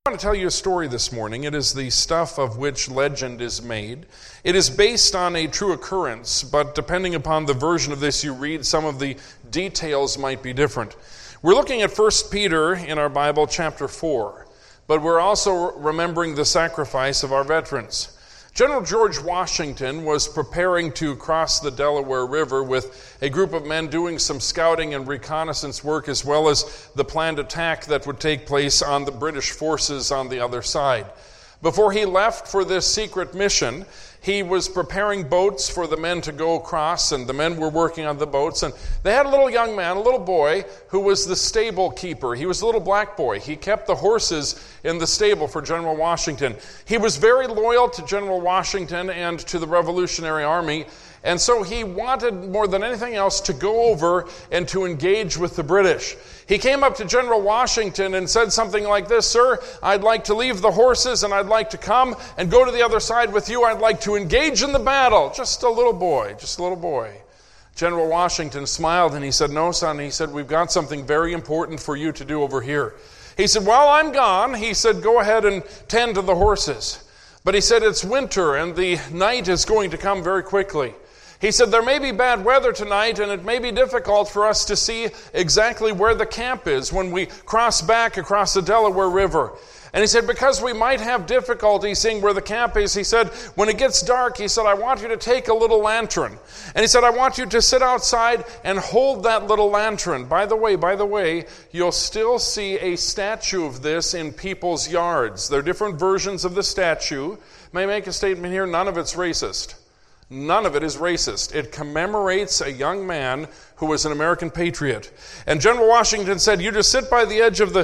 I want to tell you a story this morning. It is the stuff of which legend is made. It is based on a true occurrence, but depending upon the version of this you read, some of the details might be different. We're looking at 1 Peter in our Bible, chapter 4, but we're also remembering the sacrifice of our veterans. General George Washington was preparing to cross the Delaware River with a group of men doing some scouting and reconnaissance work, as well as the planned attack that would take place on the British forces on the other side. Before he left for this secret mission, he was preparing boats for the men to go across, and the men were working on the boats. And they had a little young man, a little boy, who was the stable keeper. He was a little black boy. He kept the horses in the stable for General Washington. He was very loyal to General Washington and to the Revolutionary Army. And so he wanted more than anything else to go over and to engage with the British. He came up to General Washington and said something like this: "Sir, I'd like to leave the horses and I'd like to come and go to the other side with you. I'd like to engage in the battle." Just a little boy, just a little boy. General Washington smiled and he said, "No, son," he said, "we've got something very important for you to do over here." He said, "While I'm gone," he said, "go ahead and tend to the horses." But he said, "It's winter and the night is going to come very quickly." He said, "There may be bad weather tonight, and it may be difficult for us to see exactly where the camp is when we cross back across the Delaware River." And he said, "Because we might have difficulty seeing where the camp is," he said, "when it gets dark," he said, "I want you to take a little lantern." And he said, "I want you to sit outside and hold that little lantern. By the way, you'll still see a statue of this in people's yards. There are different versions of the statue. May I make a statement here? None of it's racist. None of it is racist. It commemorates a young man who was an American patriot. And General Washington said, "You just sit by the edge of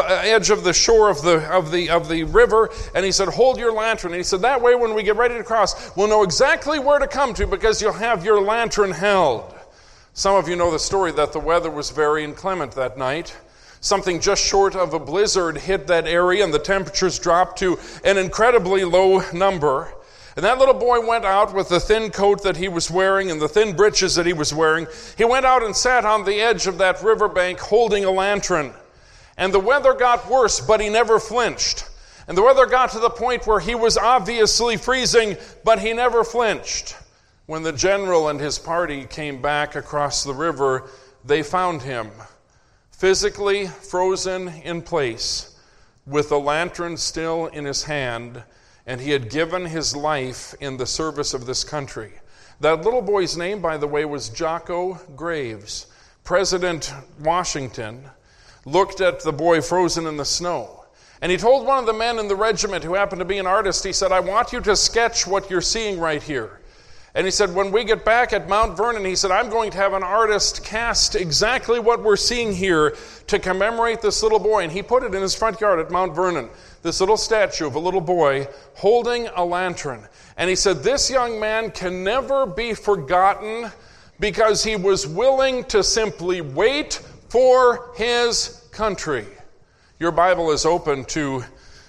the shore of the river," and he said, "Hold your lantern." And he said, "That way, when we get ready to cross, we'll know exactly where to come to because you'll have your lantern held." Some of you know the story that the weather was very inclement that night. Something just short of a blizzard hit that area, and the temperatures dropped to an incredibly low number. And that little boy went out with the thin coat that he was wearing and the thin breeches that he was wearing. He went out and sat on the edge of that riverbank holding a lantern. And the weather got worse, but he never flinched. And the weather got to the point where he was obviously freezing, but he never flinched. When the general and his party came back across the river, they found him physically frozen in place, with the lantern still in his hand, and he had given his life in the service of this country. That little boy's name, by the way, was Jocko Graves. President Washington looked at the boy frozen in the snow, and he told one of the men in the regiment who happened to be an artist, he said, "I want you to sketch what you're seeing right here." And he said, "When we get back at Mount Vernon," he said, "I'm going to have an artist cast exactly what we're seeing here to commemorate this little boy." And he put it in his front yard at Mount Vernon, this little statue of a little boy holding a lantern. And he said, "This young man can never be forgotten because he was willing to simply wait for his country." Your Bible is open to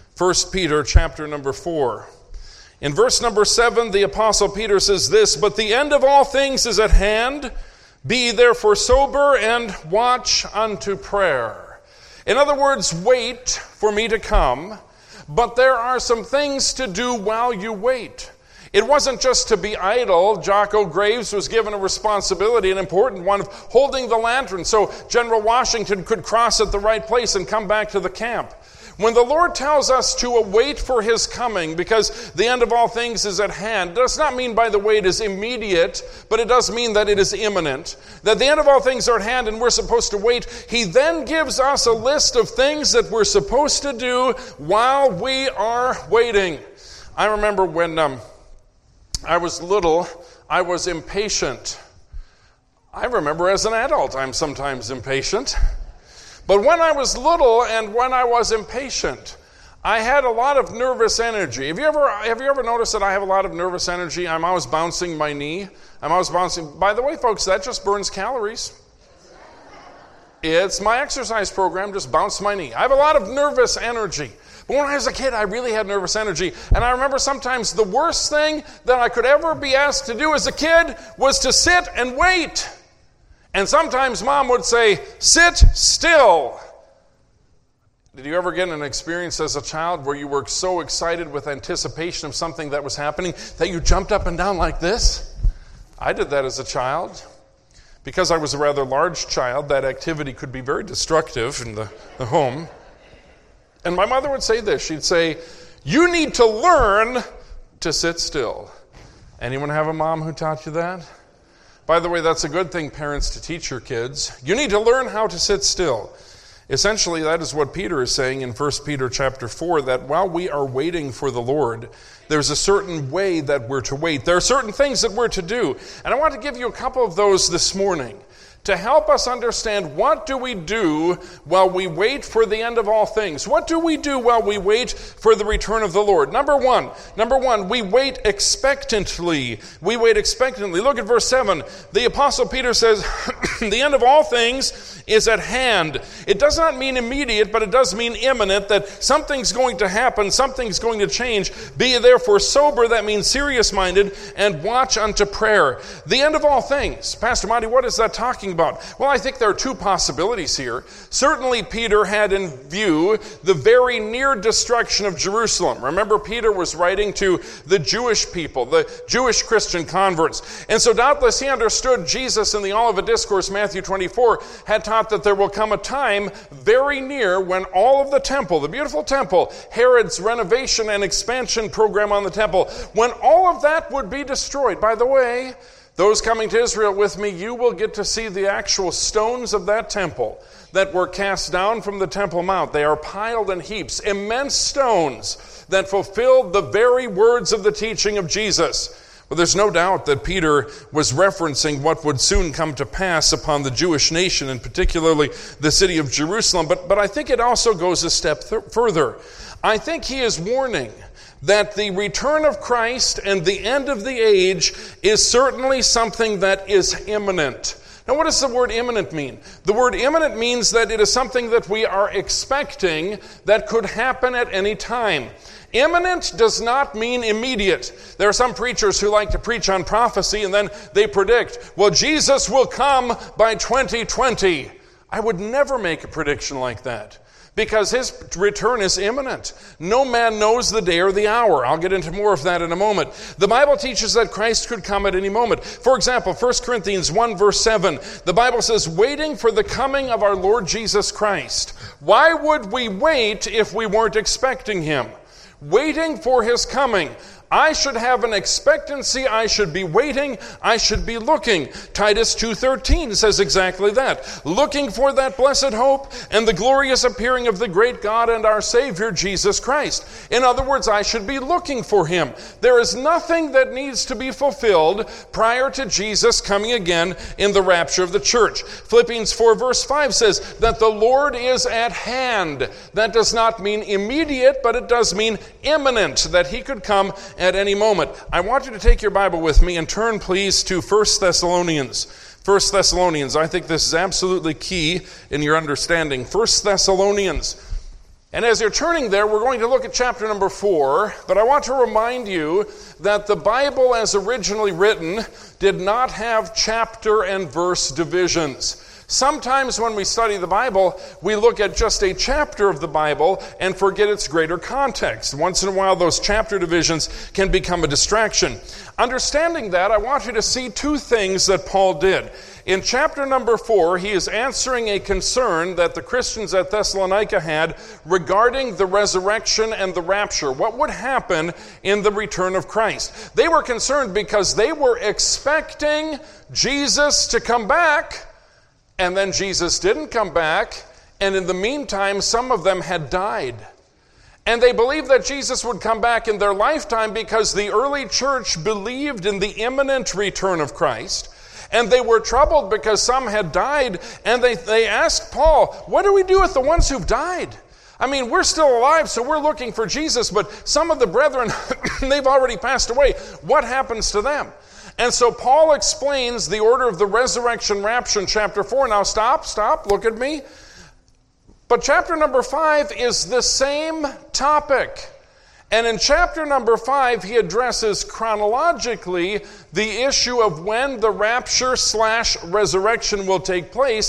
1 Peter chapter number 4. In verse number 7, the Apostle Peter says this: "But the end of all things is at hand. Be therefore sober and watch unto prayer." In other words, wait for me to come, but there are some things to do while you wait. It wasn't just to be idle. Jocko Graves was given a responsibility, an important one, of holding the lantern so General Washington could cross at the right place and come back to the camp. When the Lord tells us to await for his coming because the end of all things is at hand, it does not mean, by the way, it is immediate, but it does mean that it is imminent, that the end of all things are at hand and we're supposed to wait. He then gives us a list of things that we're supposed to do while we are waiting. I remember when I was little, I was impatient. I remember as an adult, I'm sometimes impatient. But when I was little and when I was impatient, I had a lot of nervous energy. Have you ever noticed that I have a lot of nervous energy? I'm always bouncing my knee. I'm always bouncing. By the way, folks, that just burns calories. It's my exercise program, just bounce my knee. I have a lot of nervous energy. But when I was a kid, I really had nervous energy. And I remember sometimes the worst thing that I could ever be asked to do as a kid was to sit and wait. And sometimes Mom would say, "Sit still." Did you ever get an experience as a child where you were so excited with anticipation of something that was happening that you jumped up and down like this? I did that as a child. Because I was a rather large child, that activity could be very destructive in the home. And my mother would say this. She'd say, "You need to learn to sit still." Anyone have a mom who taught you that? By the way, that's a good thing, parents, to teach your kids. You need to learn how to sit still. Essentially, that is what Peter is saying in 1 Peter chapter 4, that while we are waiting for the Lord, there's a certain way that we're to wait. There are certain things that we're to do. And I want to give you a couple of those this morning to help us understand, what do we do while we wait for the end of all things? What do we do while we wait for the return of the Lord? Number one, we wait expectantly. We wait expectantly. Look at verse 7. The Apostle Peter says, the end of all things is at hand. It does not mean immediate, but it does mean imminent, that something's going to happen, something's going to change. Be ye therefore sober, that means serious-minded, and watch unto prayer. The end of all things. Pastor Monty, what is that talking about? Well, I think there are two possibilities here. Certainly, Peter had in view the very near destruction of Jerusalem. Remember, Peter was writing to the Jewish people, the Jewish Christian converts. And so doubtless he understood Jesus in the Olivet Discourse, Matthew 24, had taught that there will come a time very near when all of the temple, the beautiful temple, Herod's renovation and expansion program on the temple, when all of that would be destroyed. By the way, those coming to Israel with me, you will get to see the actual stones of that temple that were cast down from the Temple Mount. They are piled in heaps, immense stones that fulfilled the very words of the teaching of Jesus. Well, there's no doubt that Peter was referencing what would soon come to pass upon the Jewish nation, and particularly the city of Jerusalem. But I think it also goes a step further. I think he is warning that the return of Christ and the end of the age is certainly something that is imminent. Now, what does the word imminent mean? The word imminent means that it is something that we are expecting that could happen at any time. Imminent does not mean immediate. There are some preachers who like to preach on prophecy and then they predict, well, Jesus will come by 2020. I would never make a prediction like that, because his return is imminent. No man knows the day or the hour. I'll get into more of that in a moment. The Bible teaches that Christ could come at any moment. For example, 1 Corinthians 1 verse 7, the Bible says, waiting for the coming of our Lord Jesus Christ. Why would we wait if we weren't expecting him? Waiting for his coming. I should have an expectancy. I should be waiting. I should be looking. Titus 2:13 says exactly that. Looking for that blessed hope and the glorious appearing of the great God and our Savior, Jesus Christ. In other words, I should be looking for him. There is nothing that needs to be fulfilled prior to Jesus coming again in the rapture of the church. Philippians 4 verse 5 says that the Lord is at hand. That does not mean immediate, but it does mean imminent, that he could come at any moment. I want you to take your Bible with me and turn, please, to 1 Thessalonians. 1 Thessalonians. I think this is absolutely key in your understanding. 1 Thessalonians. And as you're turning there, we're going to look at chapter number 4. But I want to remind you that the Bible, as originally written, did not have chapter and verse divisions. Sometimes when we study the Bible, we look at just a chapter of the Bible and forget its greater context. Once in a while, those chapter divisions can become a distraction. Understanding that, I want you to see two things that Paul did. In chapter number 4, he is answering a concern that the Christians at Thessalonica had regarding the resurrection and the rapture. What would happen in the return of Christ? They were concerned because they were expecting Jesus to come back, and then Jesus didn't come back, and in the meantime, some of them had died. And they believed that Jesus would come back in their lifetime because the early church believed in the imminent return of Christ. And they were troubled because some had died, and they asked Paul, what do we do with the ones who've died? I mean, we're still alive, so we're looking for Jesus, but some of the brethren, they've already passed away. What happens to them? And so Paul explains the order of the resurrection rapture in chapter 4. Now stop, look at me. But chapter number 5 is the same topic. And in chapter number 5, he addresses chronologically the issue of when the rapture / resurrection will take place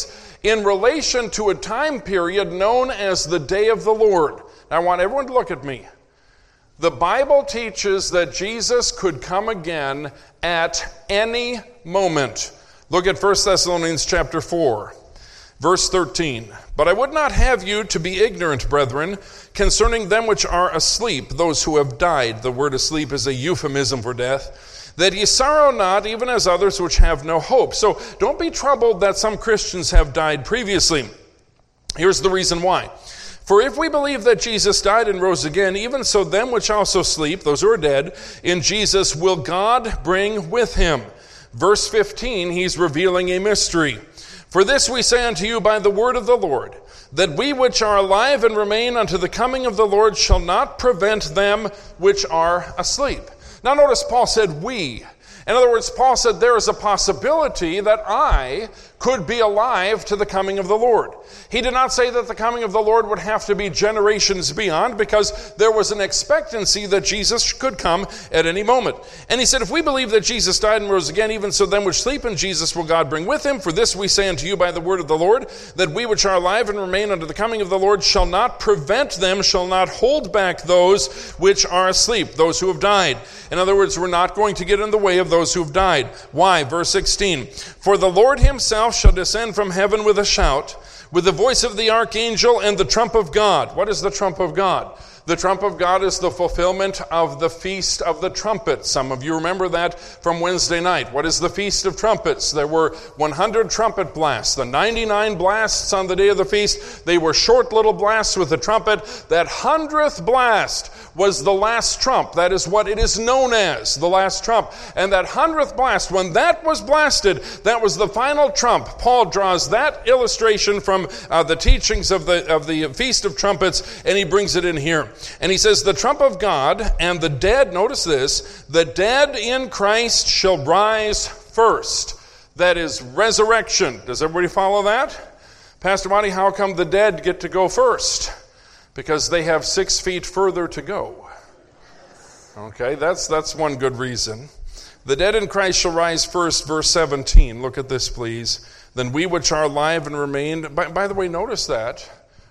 in relation to a time period known as the day of the Lord. Now, I want everyone to look at me. The Bible teaches that Jesus could come again at any moment. Look at 1 Thessalonians chapter 4, verse 13. But I would not have you to be ignorant, brethren, concerning them which are asleep, those who have died. The word asleep is a euphemism for death. That ye sorrow not, even as others which have no hope. So don't be troubled that some Christians have died previously. Here's the reason why. For if we believe that Jesus died and rose again, even so them which also sleep, those who are dead, in Jesus will God bring with him. Verse 15, he's revealing a mystery. For this we say unto you by the word of the Lord, that we which are alive and remain unto the coming of the Lord shall not prevent them which are asleep. Now notice Paul said we. In other words, Paul said there is a possibility that I could be alive to the coming of the Lord. He did not say that the coming of the Lord would have to be generations beyond, because there was an expectancy that Jesus could come at any moment. And he said, if we believe that Jesus died and rose again, even so them which sleep in Jesus will God bring with him. For this we say unto you by the word of the Lord, that we which are alive and remain unto the coming of the Lord shall not prevent them, shall not hold back those which are asleep, those who have died. In other words, we're not going to get in the way of those who have died. Why? Verse 16, for the Lord himself shall descend from heaven with a shout, with the voice of the archangel and the trump of God. What is the trump of God? The trump of God is the fulfillment of the Feast of the Trumpets. Some of you remember that from Wednesday night. What is the Feast of Trumpets? There were 100 trumpet blasts. The 99 blasts on the day of the feast, they were short little blasts with the trumpet. That 100th blast was the last trump. That is what it is known as, the last trump. And that 100th blast, when that was blasted, that was the final trump. Paul draws that illustration from the teachings of the Feast of Trumpets, and he brings it in here. And he says, the trump of God and the dead, notice this, the dead in Christ shall rise first. That is resurrection. Does everybody follow that? Pastor Monty, how come the dead get to go first? Because they have 6 feet further to go. Okay, that's one good reason. The dead in Christ shall rise first, verse 17. Look at this, please. Then we which are alive and remain. By the way, notice that.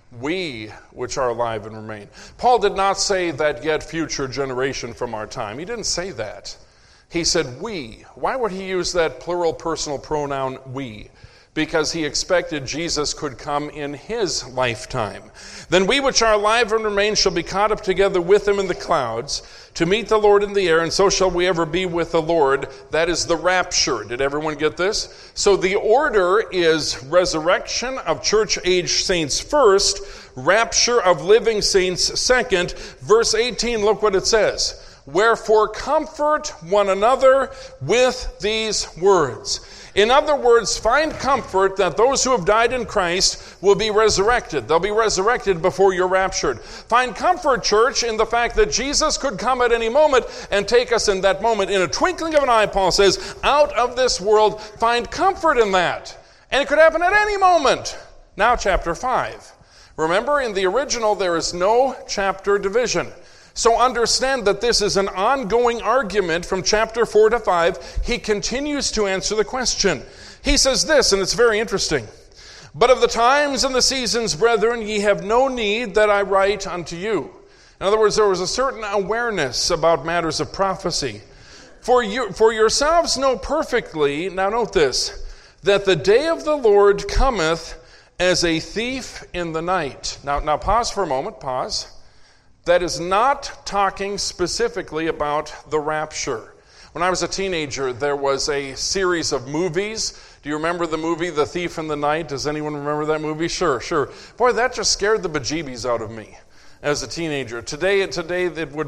We which are alive and remain. Paul did not say that yet future generation from our time. He didn't say that. He said we. Why would he use that plural personal pronoun we? Because he expected Jesus could come in his lifetime. Then we which are alive and remain shall be caught up together with him in the clouds to meet the Lord in the air, and so shall we ever be with the Lord. That is the rapture. Did everyone get this? So the order is resurrection of church-age saints first, rapture of living saints second. Verse 18, look what it says. Wherefore comfort one another with these words. In other words, find comfort that those who have died in Christ will be resurrected. They'll be resurrected before you're raptured. Find comfort, church, in the fact that Jesus could come at any moment and take us in that moment. In a twinkling of an eye, Paul says, out of this world. Find comfort in that. And it could happen at any moment. Now, chapter 5. Remember, in the original, there is no chapter division. So understand that this is an ongoing argument from chapter 4 to 5. He continues to answer the question. He says this, and it's very interesting. But of the times and the seasons, brethren, ye have no need that I write unto you. In other words, there was a certain awareness about matters of prophecy. For yourselves know perfectly, now note this, that the day of the Lord cometh as a thief in the night. Now pause for a moment, pause. That is not talking specifically about the rapture. When I was a teenager, there was a series of movies. Do you remember the movie The Thief in the Night? Does anyone remember that movie? Sure. Boy, that just scared the bejeebies out of me as a teenager. Today it would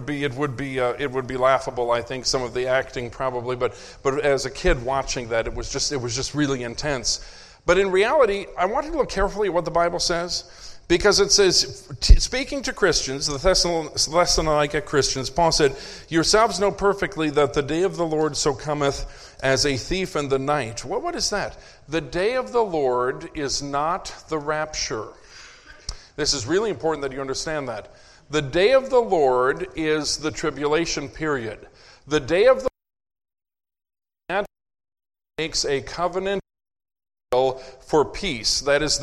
be laughable, I think, some of the acting probably, but as a kid watching that, it was just really intense. But in reality, I want you to look carefully at what the Bible says. Because it says, speaking to Christians, the Thessalonica Christians, Paul said, yourselves know perfectly that the day of the Lord so cometh as a thief in the night. What is that? The day of the Lord is not the rapture. This is really important that you understand that. The day of the Lord is the tribulation period. The day of the Lord makes a covenant for peace. That is the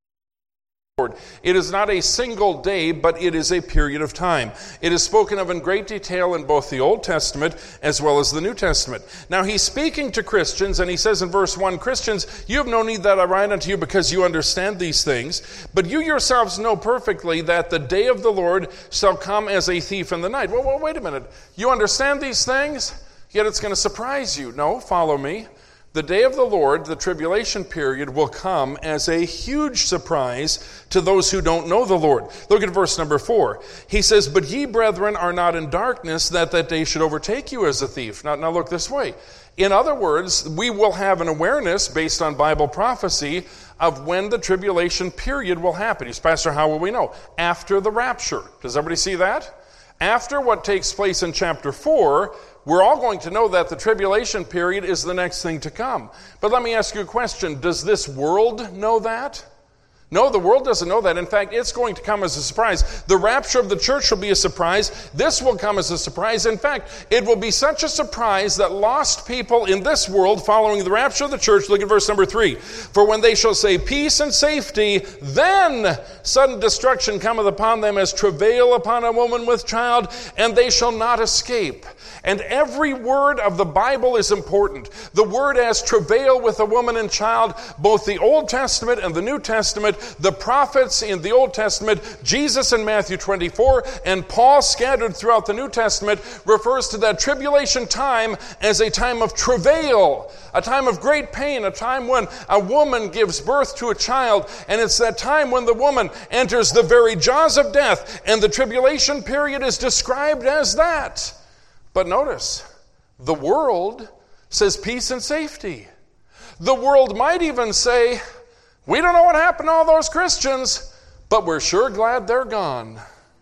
Lord. It is not a single day, but it is a period of time. It is spoken of in great detail in both the Old Testament as well as the New Testament. Now he's speaking to Christians, and he says in verse 1, Christians, you have no need that I write unto you because you understand these things, but you yourselves know perfectly that the day of the Lord shall come as a thief in the night. Well, wait a minute. You understand these things? Yet it's going to surprise you. No, follow me. The day of the Lord, the tribulation period, will come as a huge surprise to those who don't know the Lord. Look at verse number 4. He says, but ye, brethren, are not in darkness, that day should overtake you as a thief. Now look this way. In other words, we will have an awareness based on Bible prophecy of when the tribulation period will happen. You say, Pastor, how will we know? After the rapture. Does everybody see that? After what takes place in chapter 4, we're all going to know that the tribulation period is the next thing to come. But let me ask you a question. Does this world know that? No, the world doesn't know that. In fact, it's going to come as a surprise. The rapture of the church will be a surprise. This will come as a surprise. In fact, it will be such a surprise that lost people in this world following the rapture of the church, look at verse number 3. For when they shall say peace and safety, then sudden destruction cometh upon them as travail upon a woman with child, and they shall not escape. And every word of the Bible is important. The word as travail with a woman and child, both the Old Testament and the New Testament, the prophets in the Old Testament, Jesus in Matthew 24, and Paul scattered throughout the New Testament, refers to that tribulation time as a time of travail, a time of great pain, a time when a woman gives birth to a child, and it's that time when the woman enters the very jaws of death, and the tribulation period is described as that. But notice, the world says peace and safety. The world might even say, we don't know what happened to all those Christians, but we're sure glad they're gone.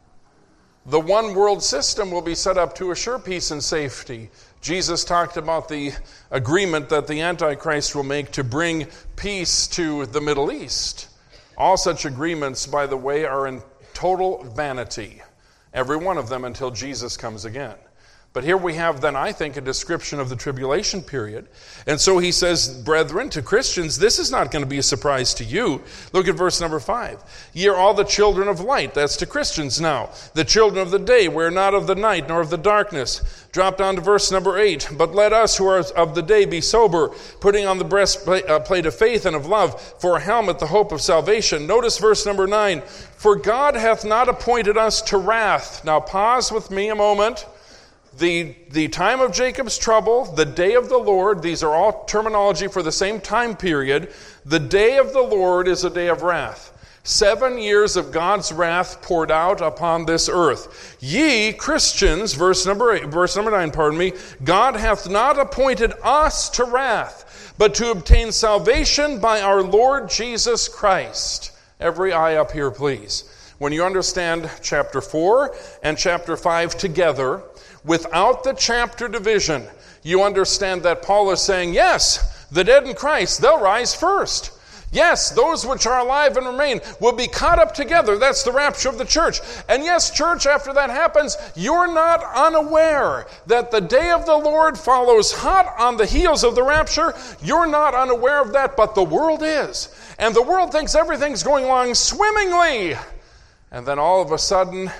The one world system will be set up to assure peace and safety. Jesus talked about the agreement that the Antichrist will make to bring peace to the Middle East. All such agreements, by the way, are in total vanity. Every one of them until Jesus comes again. But here we have then, I think, a description of the tribulation period. And so he says, brethren, to Christians, this is not going to be a surprise to you. Look at verse number 5. Ye are all the children of light. That's to Christians now. The children of the day, we're not of the night nor of the darkness. Drop down to verse number 8. But let us who are of the day be sober, putting on the breastplate of faith and of love, for a helmet, the hope of salvation. Notice verse number 9. For God hath not appointed us to wrath. Now pause with me a moment. The time of Jacob's trouble, the day of the Lord, these are all terminology for the same time period. The day of the Lord is a day of wrath. 7 years of God's wrath poured out upon this earth. Ye Christians, verse number 9, God hath not appointed us to wrath, but to obtain salvation by our Lord Jesus Christ. Every eye up here, please. When you understand chapter 4 and chapter 5 together, without the chapter division, you understand that Paul is saying, yes, the dead in Christ, they'll rise first. Yes, those which are alive and remain will be caught up together. That's the rapture of the church. And yes, church, after that happens, you're not unaware that the day of the Lord follows hot on the heels of the rapture. You're not unaware of that, but the world is. And the world thinks everything's going along swimmingly. And then all of a sudden,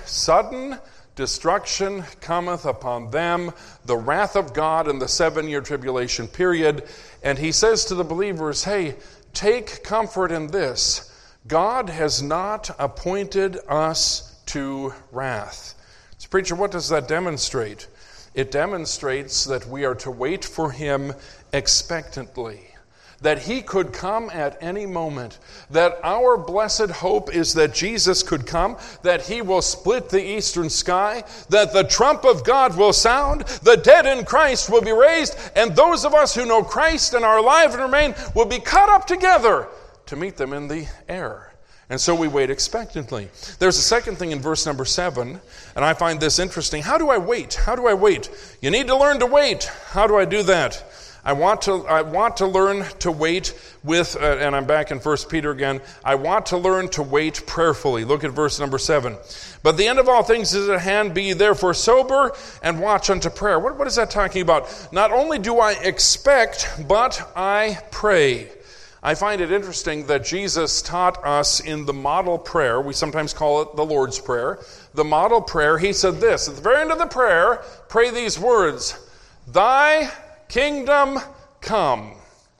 destruction cometh upon them, the wrath of God in the 7-year tribulation period. And he says to the believers, hey, take comfort in this. God has not appointed us to wrath. So, preacher, what does that demonstrate? It demonstrates that we are to wait for him expectantly. That he could come at any moment, that our blessed hope is that Jesus could come, that he will split the eastern sky, that the trump of God will sound, the dead in Christ will be raised, and those of us who know Christ and are alive and remain will be caught up together to meet them in the air. And so we wait expectantly. There's a second thing in verse number 7, and I find this interesting. How do I wait? How do I wait? You need to learn to wait. How do I do that? I want to learn to wait with, and I'm back in 1 Peter again, I want to learn to wait prayerfully. Look at verse number 7. But the end of all things is at hand, be ye therefore sober, and watch unto prayer. What is that talking about? Not only do I expect, but I pray. I find it interesting that Jesus taught us in the model prayer, we sometimes call it the Lord's Prayer, the model prayer, he said this, at the very end of the prayer, pray these words, "Thy kingdom come."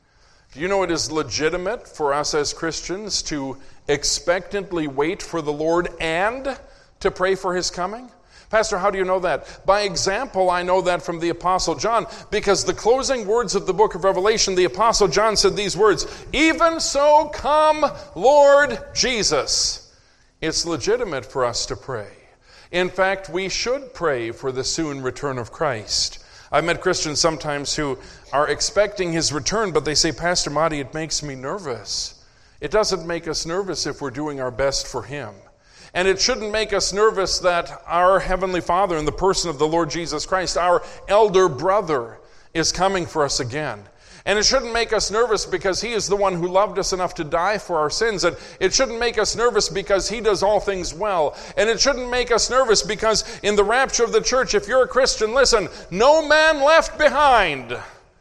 Do you know it is legitimate for us as Christians to expectantly wait for the Lord and to pray for his coming? Pastor, how do you know that? By example, I know that from the Apostle John, because the closing words of the book of Revelation, the Apostle John said these words, "Even so come, Lord Jesus." It's legitimate for us to pray. In fact, we should pray for the soon return of Christ. I've met Christians sometimes who are expecting his return, but they say, "Pastor Marty, it makes me nervous." It doesn't make us nervous if we're doing our best for him. And it shouldn't make us nervous that our Heavenly Father, in the person of the Lord Jesus Christ, our elder brother, is coming for us again. And it shouldn't make us nervous because he is the one who loved us enough to die for our sins. And it shouldn't make us nervous because he does all things well. And it shouldn't make us nervous because in the rapture of the church, if you're a Christian, listen, no man left behind.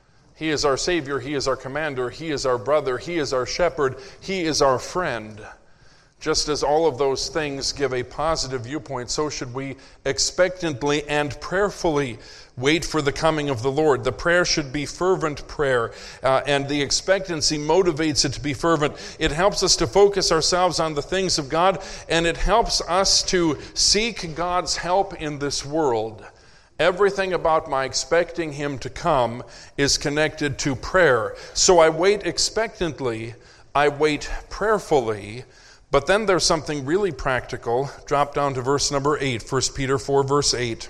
He is our Savior, he is our commander, he is our brother, he is our shepherd, he is our friend. Just as all of those things give a positive viewpoint, so should we expectantly and prayerfully wait for the coming of the Lord. The prayer should be fervent prayer, and the expectancy motivates it to be fervent. It helps us to focus ourselves on the things of God, and it helps us to seek God's help in this world. Everything about my expecting him to come is connected to prayer. So I wait expectantly, I wait prayerfully. But then there's something really practical. Drop down to verse number 8, 1 Peter 4, verse 8.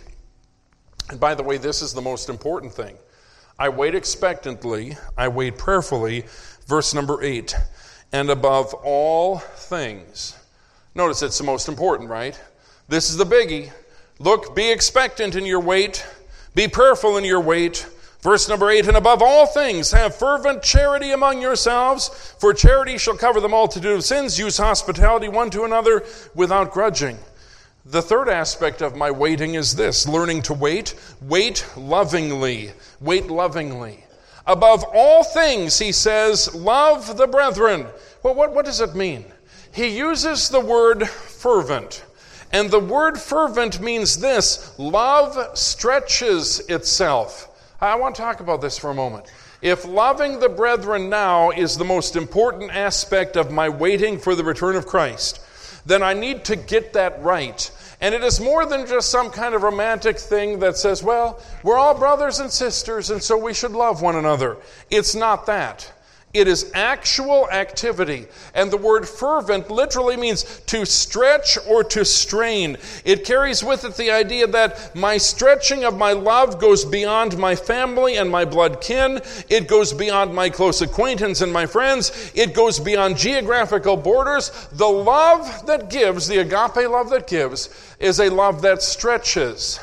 And by the way, this is the most important thing. I wait expectantly, I wait prayerfully, verse number 8. And above all things. Notice it's the most important, right? This is the biggie. Look, be expectant in your wait. Be prayerful in your wait. Verse number 8, and above all things, have fervent charity among yourselves, for charity shall cover the multitude of sins. Use hospitality one to another without grudging. The third aspect of my waiting is this, learning to wait. Wait lovingly. Wait lovingly. Above all things, he says, love the brethren. Well, what does it mean? He uses the word fervent. And the word fervent means this, love stretches itself. I want to talk about this for a moment. If loving the brethren now is the most important aspect of my waiting for the return of Christ, then I need to get that right. And it is more than just some kind of romantic thing that says, well, we're all brothers and sisters, and so we should love one another. It's not that. It is actual activity. And the word fervent literally means to stretch or to strain. It carries with it the idea that my stretching of my love goes beyond my family and my blood kin. It goes beyond my close acquaintance and my friends. It goes beyond geographical borders. The love that gives, the agape love that gives, is a love that stretches.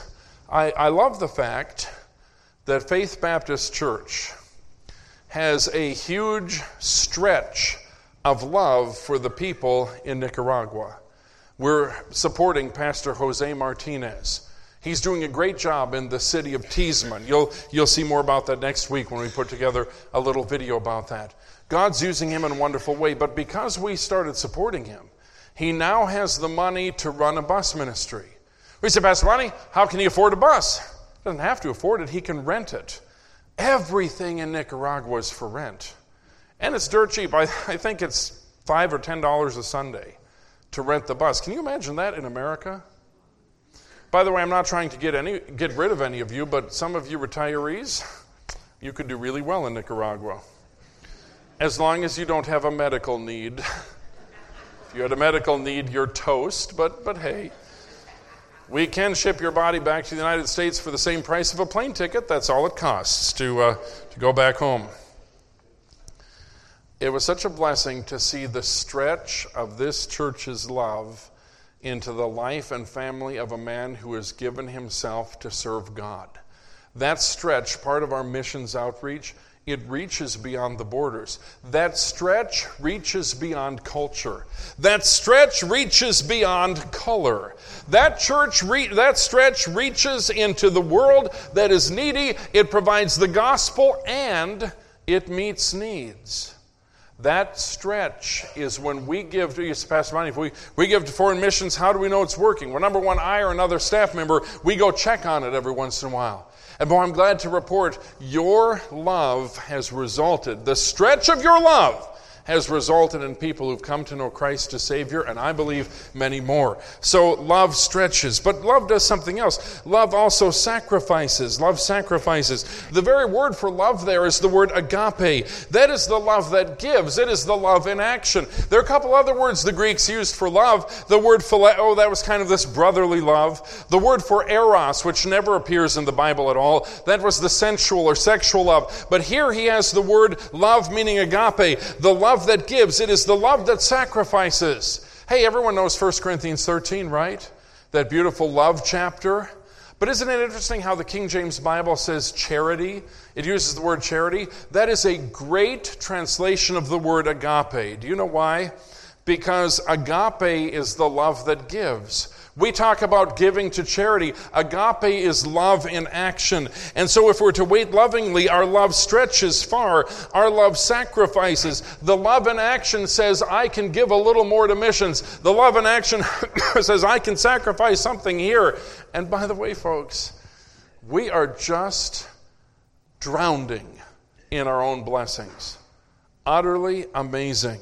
I love the fact that Faith Baptist Church has a huge stretch of love for the people in Nicaragua. We're supporting Pastor Jose Martinez. He's doing a great job in the city of Tizman. You'll see more about that next week when we put together a little video about that. God's using him in a wonderful way, but because we started supporting him, he now has the money to run a bus ministry. We said, Pastor Money, how can he afford a bus? He doesn't have to afford it, he can rent it. Everything in Nicaragua is for rent. And it's dirt cheap. I think it's $5 or $10 a Sunday to rent the bus. Can you imagine that in America? By the way, I'm not trying to get rid of any of you, but some of you retirees, you could do really well in Nicaragua. As long as you don't have a medical need. If you had a medical need, you're toast, but hey. We can ship your body back to the United States for the same price of a plane ticket. That's all it costs to go back home. It was such a blessing to see the stretch of this church's love into the life and family of a man who has given himself to serve God. That stretch, part of our missions outreach, it reaches beyond the borders. That stretch reaches beyond culture. That stretch reaches beyond color. That stretch reaches into the world that is needy. It provides the gospel and it meets needs. That stretch is when we give to, Pastor Monty, if we give to foreign missions, how do we know it's working? Well, number one, I or another staff member, we go check on it every once in a while. And boy, I'm glad to report your love has resulted. The stretch of your love has resulted in people who've come to know Christ as Savior, and I believe many more. So love stretches, but love does something else. Love also sacrifices. Love sacrifices. The very word for love there is the word agape. That is the love that gives. It is the love in action. There are a couple other words the Greeks used for love. The word phileo, that was kind of this brotherly love. The word for eros, which never appears in the Bible at all, that was the sensual or sexual love. But here he has the word love, meaning agape, the love that gives. It is the love that sacrifices. Hey, everyone knows 1 Corinthians 13, right? That beautiful love chapter. But isn't it interesting how the King James Bible says charity? It uses the word charity. That is a great translation of the word agape. Do you know why? Because agape is the love that gives. We talk about giving to charity. Agape is love in action. And so if we're to wait lovingly, our love stretches far. Our love sacrifices. The love in action says, I can give a little more to missions. The love in action says, I can sacrifice something here. And by the way, folks, we are just drowning in our own blessings. Utterly amazing.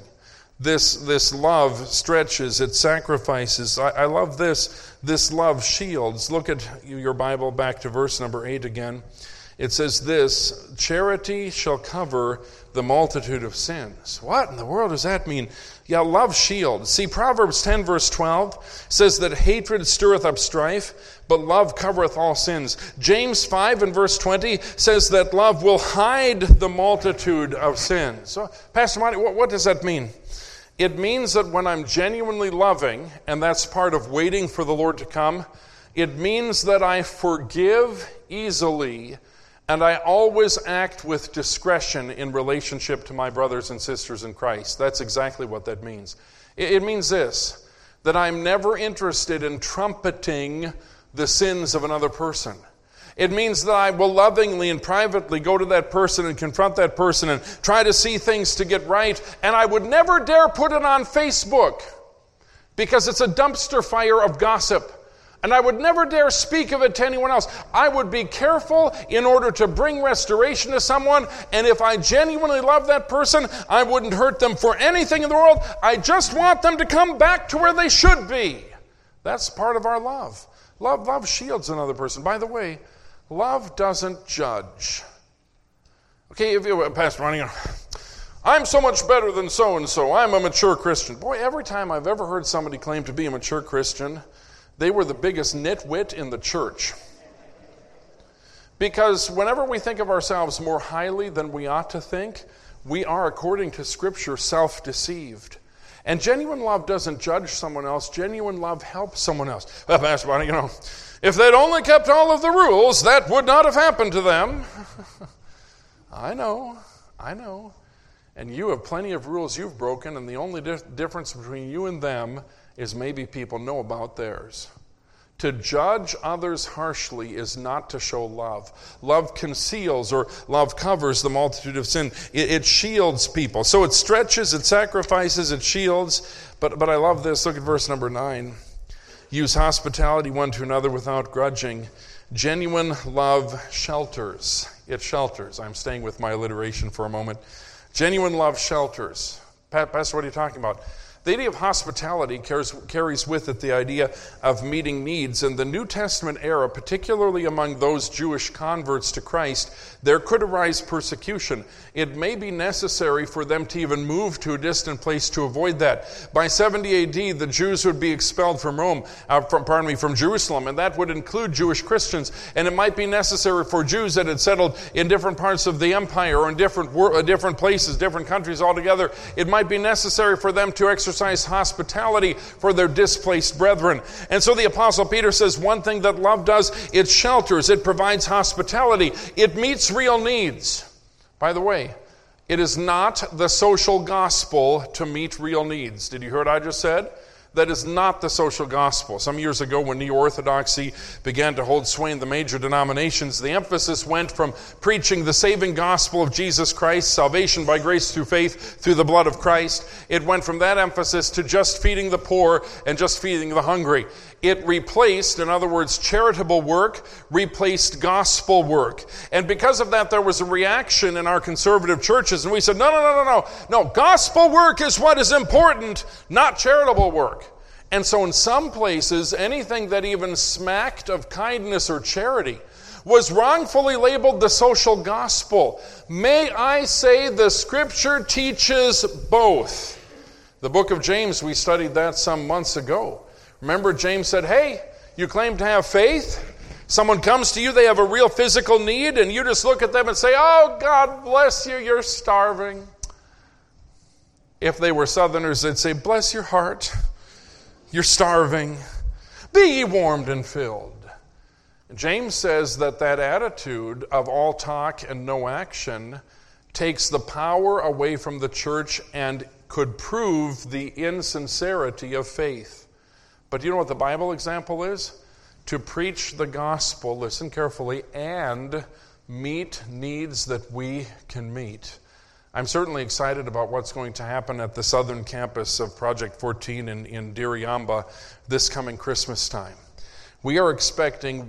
This love stretches, it sacrifices. I love this. This love shields. Look at your Bible back to verse number 8 again. It says this, charity shall cover the multitude of sins. What in the world does that mean? Yeah, love shields. See, Proverbs 10 verse 12 says that hatred stirreth up strife, but love covereth all sins. James 5 and verse 20 says that love will hide the multitude of sins. So, Pastor Monty, what does that mean? It means that when I'm genuinely loving, and that's part of waiting for the Lord to come, it means that I forgive easily, and I always act with discretion in relationship to my brothers and sisters in Christ. That's exactly what that means. It means this, that I'm never interested in trumpeting the sins of another person. It means that I will lovingly and privately go to that person and confront that person and try to see things to get right. And I would never dare put it on Facebook because it's a dumpster fire of gossip. And I would never dare speak of it to anyone else. I would be careful in order to bring restoration to someone. And if I genuinely love that person, I wouldn't hurt them for anything in the world. I just want them to come back to where they should be. That's part of our love. Love shields another person. By the way, love doesn't judge. Okay, if you, Pastor Ronnie, I'm so much better than so-and-so. I'm a mature Christian. Boy, every time I've ever heard somebody claim to be a mature Christian, they were the biggest nitwit in the church. Because whenever we think of ourselves more highly than we ought to think, we are, according to Scripture, self-deceived. And genuine love doesn't judge someone else. Genuine love helps someone else. Well, Pastor Ronnie, if they'd only kept all of the rules, that would not have happened to them. I know. And you have plenty of rules you've broken, and the only difference between you and them is maybe people know about theirs. To judge others harshly is not to show love. Love conceals, or love covers the multitude of sin. It shields people. So it stretches, it sacrifices, it shields. But I love this. Look at verse number 9. Use hospitality one to another without grudging. Genuine love shelters. It shelters. I'm staying with my alliteration for a moment. Genuine love shelters. Pastor, what are you talking about? The idea of hospitality carries with it the idea of meeting needs. In the New Testament era, particularly among those Jewish converts to Christ, there could arise persecution. It may be necessary for them to even move to a distant place to avoid that. By 70 AD, the Jews would be expelled from from Jerusalem, and that would include Jewish Christians. And it might be necessary for Jews that had settled in different parts of the empire or in different places, different countries altogether. It might be necessary for them to exercise hospitality for their displaced brethren. And so the Apostle Peter says one thing that love does, it shelters, it provides hospitality, it meets real needs. By the way, it is not the social gospel to meet real needs. Did you hear what I just said? That is not the social gospel. Some years ago, when neo-orthodoxy began to hold sway in the major denominations, the emphasis went from preaching the saving gospel of Jesus Christ, salvation by grace through faith through the blood of Christ. It went from that emphasis to just feeding the poor and just feeding the hungry. It replaced, in other words, charitable work, replaced gospel work. And because of that, there was a reaction in our conservative churches, and we said, no, gospel work is what is important, not charitable work. And so in some places, anything that even smacked of kindness or charity was wrongfully labeled the social gospel. May I say the Scripture teaches both. The book of James, we studied that some months ago. Remember, James said, hey, you claim to have faith. Someone comes to you, they have a real physical need, and you just look at them and say, oh, God bless you, you're starving. If they were Southerners, they'd say, bless your heart, you're starving. Be ye warmed and filled. James says that attitude of all talk and no action takes the power away from the church and could prove the insincerity of faith. But you know what the Bible example is? To preach the gospel, listen carefully, and meet needs that we can meet. I'm certainly excited about what's going to happen at the southern campus of Project 14 in Diriamba this coming Christmas time. We are expecting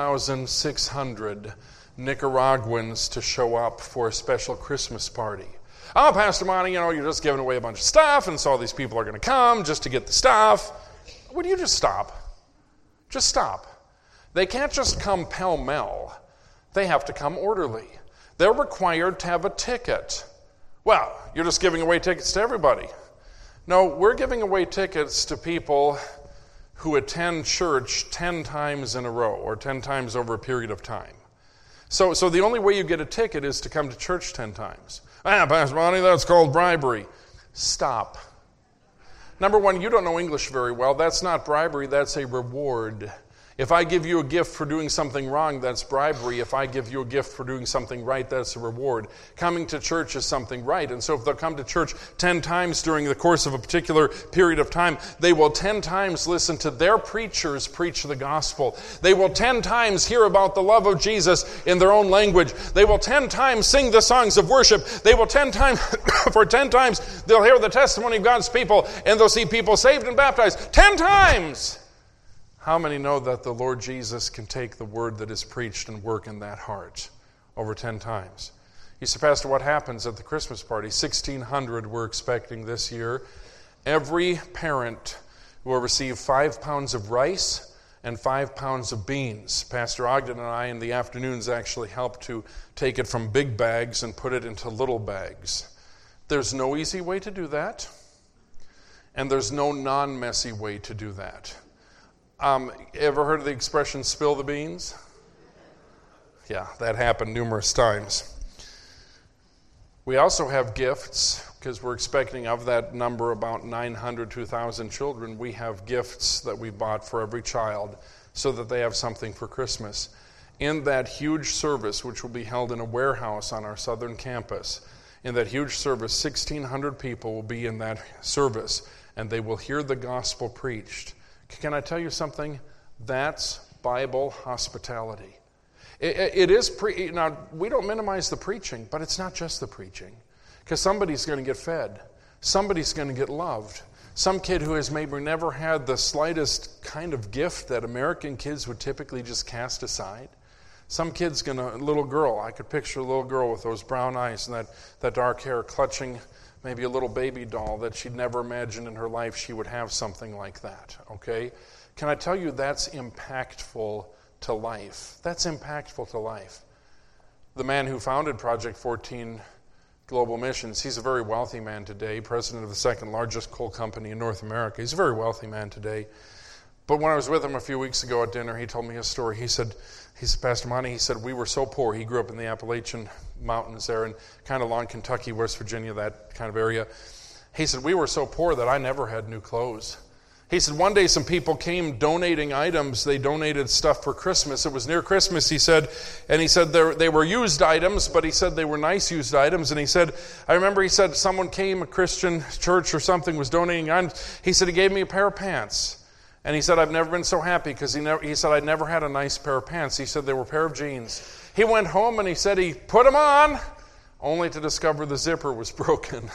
1,600 Nicaraguans to show up for a special Christmas party. Oh, Pastor Monty, you're just giving away a bunch of stuff, and so all these people are going to come just to get the stuff. Would you just stop? Just stop. They can't just come pell-mell. They have to come orderly. They're required to have a ticket. Well, you're just giving away tickets to everybody. No, we're giving away tickets to people who attend church 10 times in a row or 10 times over a period of time. So the only way you get a ticket is to come to church 10 times. Pastor Monty, that's called bribery. Stop. Number one, you don't know English very well. That's not bribery, that's a reward. If I give you a gift for doing something wrong, that's bribery. If I give you a gift for doing something right, that's a reward. Coming to church is something right. And so if they'll come to church 10 times during the course of a particular period of time, they will 10 times listen to their preachers preach the gospel. They will 10 times hear about the love of Jesus in their own language. They will 10 times sing the songs of worship. They will 10 times, for 10 times, they'll hear the testimony of God's people, and they'll see people saved and baptized 10 times. How many know that the Lord Jesus can take the word that is preached and work in that heart over 10 times? You say, Pastor, what happens at the Christmas party? 1,600 we're expecting this year. Every parent will receive 5 pounds of rice and 5 pounds of beans. Pastor Ogden and I in the afternoons actually help to take it from big bags and put it into little bags. There's no easy way to do that, and there's no non-messy way to do that. Ever heard of the expression, spill the beans? Yeah, that happened numerous times. We also have gifts, because we're expecting of that number about 900 to 1,000 children. We have gifts that we bought for every child so that they have something for Christmas. In that huge service, which will be held in a warehouse on our southern campus, in that huge service, 1,600 people will be in that service, and they will hear the gospel preached. Can I tell you something? That's Bible hospitality. It is now, we don't minimize the preaching, but it's not just the preaching. Because somebody's going to get fed. Somebody's going to get loved. Some kid who has maybe never had the slightest kind of gift that American kids would typically just cast aside. Some kid's a little girl, I could picture a little girl with those brown eyes and that dark hair clutching maybe a little baby doll that she'd never imagined in her life she would have something like that, okay? Can I tell you that's impactful to life? That's impactful to life. The man who founded Project 14 Global Missions, he's a very wealthy man today, president of the second largest coal company in North America. He's a very wealthy man today. But when I was with him a few weeks ago at dinner, he told me a story. He said, Pastor Monty, he said, we were so poor. He grew up in the Appalachian Mountains there and kind of along Kentucky, West Virginia, that kind of area. He said, we were so poor that I never had new clothes. He said one day some people came donating items. They donated stuff for Christmas. It was near Christmas, he said. And he said they were used items, but he said they were nice used items. And he said, I remember he said someone came, a Christian church or something, was donating items. He said he gave me a pair of pants. And he said, I've never been so happy because he said, I'd never had a nice pair of pants. He said they were a pair of jeans. He went home and he said he put them on, only to discover the zipper was broken.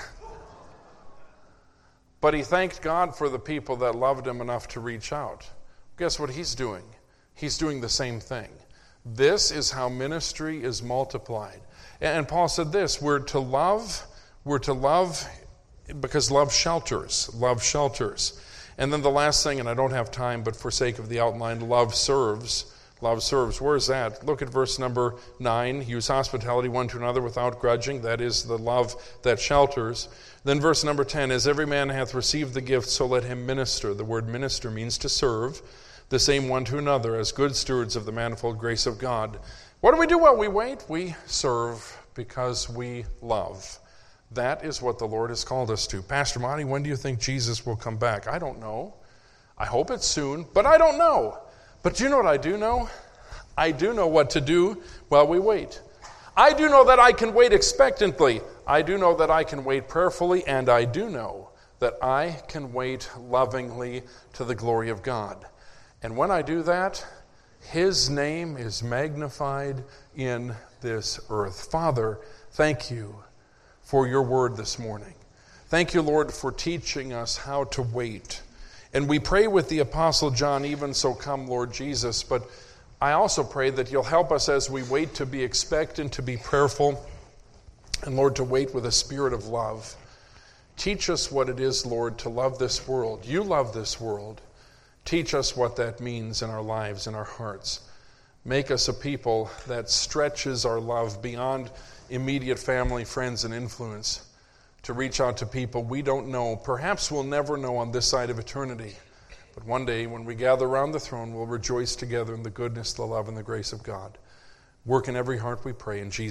But he thanked God for the people that loved him enough to reach out. Guess what he's doing? He's doing the same thing. This is how ministry is multiplied. And Paul said this, we're to love because love shelters. Love shelters. And then the last thing, and I don't have time, but for sake of the outline, love serves. Love serves. Where is that? Look at verse number 9. Use hospitality one to another without grudging. That is the love that shelters. Then verse number 10, as every man hath received the gift, so let him minister. The word minister means to serve, the same one to another, as good stewards of the manifold grace of God. What do we do while we wait? We serve because we love. That is what the Lord has called us to. Pastor Monty, when do you think Jesus will come back? I don't know. I hope it's soon, but I don't know. But do you know what I do know? I do know what to do while we wait. I do know that I can wait expectantly. I do know that I can wait prayerfully, and I do know that I can wait lovingly to the glory of God. And when I do that, His name is magnified in this earth. Father, thank you for your word this morning. Thank you, Lord, for teaching us how to wait. And we pray with the Apostle John, even so come, Lord Jesus. But I also pray that you'll help us as we wait to be expectant, to be prayerful, and Lord, to wait with a spirit of love. Teach us what it is, Lord, to love this world. You love this world. Teach us what that means in our lives, in our hearts. Make us a people that stretches our love beyond immediate family, friends, and influence to reach out to people we don't know. Perhaps we'll never know on this side of eternity. But one day when we gather around the throne, we'll rejoice together in the goodness, the love, and the grace of God. Work in every heart, we pray in Jesus' name.